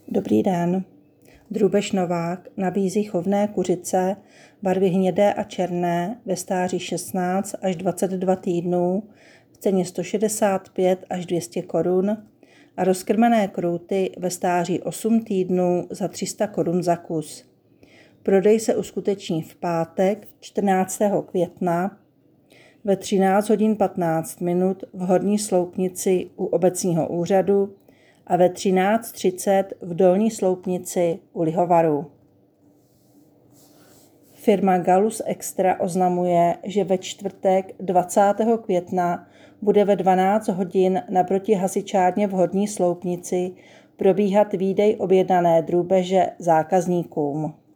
Dobrý den. Drůbež Novák nabízí chovné kuřice barvy hnědé a černé ve stáří 16 až 22 týdnů v ceně 165 až 200 korun a rozkrmené krouty ve stáří 8 týdnů za 300 korun za kus. Prodej se uskuteční v pátek 14. května ve 13 hodin 15 minut v Horní Sloupnici u obecního úřadu a ve 13:30 v Dolní Sloupnici u Lihovaru. Firma Gallus Extra oznamuje, že ve čtvrtek 20. května bude ve 12 hodin naproti hasičárně v Horní Sloupnici probíhat výdej objednané drůbeže zákazníkům.